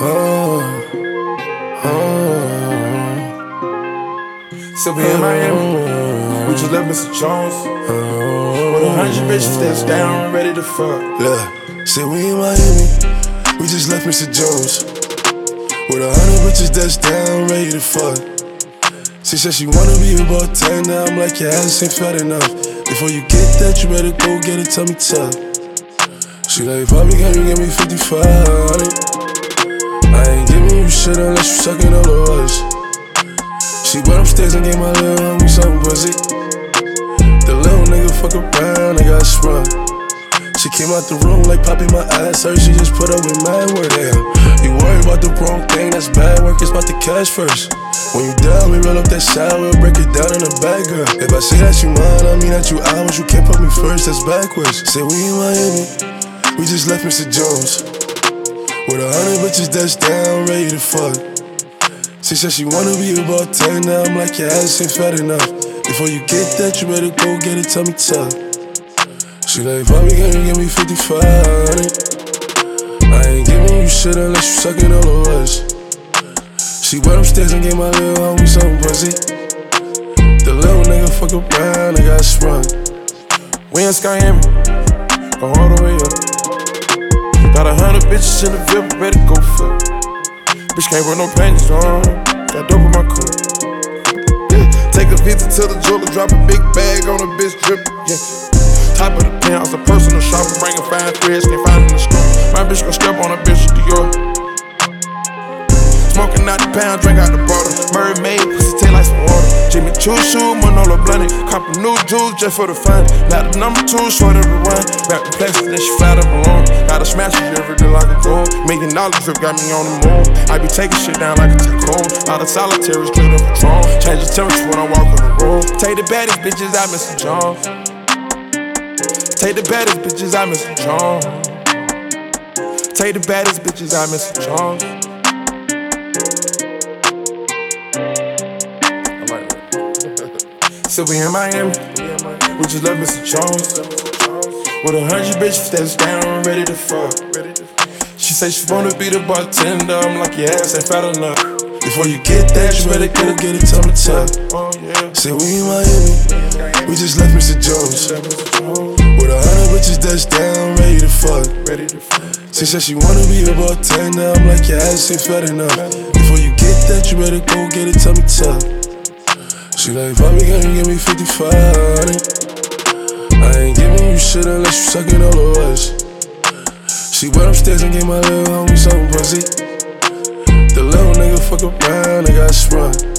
So we in Miami, we just left Mr. Jones with 100 bitches that's down, ready to fuck. Look, say we in Miami, we just left Mr. Jones with 100 bitches that's down, ready to fuck. She said she wanna be a bartender, I'm like, your ass ain't fat enough. Before you get that, you better go get it, tell me tough. She like, Bobby, can you give me 55? I ain't giving you shit unless you sucking all the voice. She went upstairs and gave my little homie some pussy. The little nigga fuck around and got sprung. She came out the room like popping my ass hurt. She just put up with mad word. Damn, you worry about the wrong thing, that's bad work. It's about the cash first. When you down, we roll up that shot, we'll break it down in the back, girl. If I say that you mine, I mean that you ours. You can't put me first, that's backwards. Say we in Miami, we just left Mr. Jones with 100 bitches that's down, ready to fuck. She said she wanna be a bartender, I'm like, your ass ain't fat enough. Before you get that, you better go get it, tell me tough. She like, Bobby, can you give me 55? I ain't giving you shit unless you sucking all the voice. She went upstairs and gave my little homie some pussy. The little nigga fuck around and got sprung. We in Miami, go all the way up. Got 100 bitches in the VIP, ready to go fuck. Bitch can't wear no panties on, got dope in my cup. Yeah. Take a visit to the jeweler, drop a big bag on a bitch drip. Yeah. Top of the penthouse, a personal shopper, bringing fine threads, can't find in the store. My bitch gon' step on a bitch at Dior. Smoking out the pound, drink out the bottle. Mermaid, pussy taste like some water. Jimmy Choo shoe, Manolo blunted. Cop a new jewels just for the fun. Now the number 2, short of the one. Back to plastic, then she flat up alone. Gotta smash it every day like a gold. $1 million drip got me on the moon. I be taking shit down like a tycoon. All the solitaries clear the Patron. Change the temperature when I walk on the road. Take the baddest bitches out, Mr. Jones. Take the baddest bitches out, Mr. Jones. Take the baddest bitches out, Mr. Jones. So we in Miami, we just left Mr. Jones with 100 bitches that's down, ready to fuck. She say she wanna be the bartender, I'm like, your ass ain't fat enough. Before you get that, you better go get it, tell me tough. Say we in Miami, we just left Mr. Jones with 100 bitches that's down, ready to fuck. She said she wanna be a bartender, I'm like, your ass ain't fat enough. Before you get that, you better go get it, tell me tough. She like, Bobby, can you give me 55? I ain't giving you shit unless you sucking all the voice. She went upstairs and gave my little homie some pussy. The little nigga fuck around and got sprung.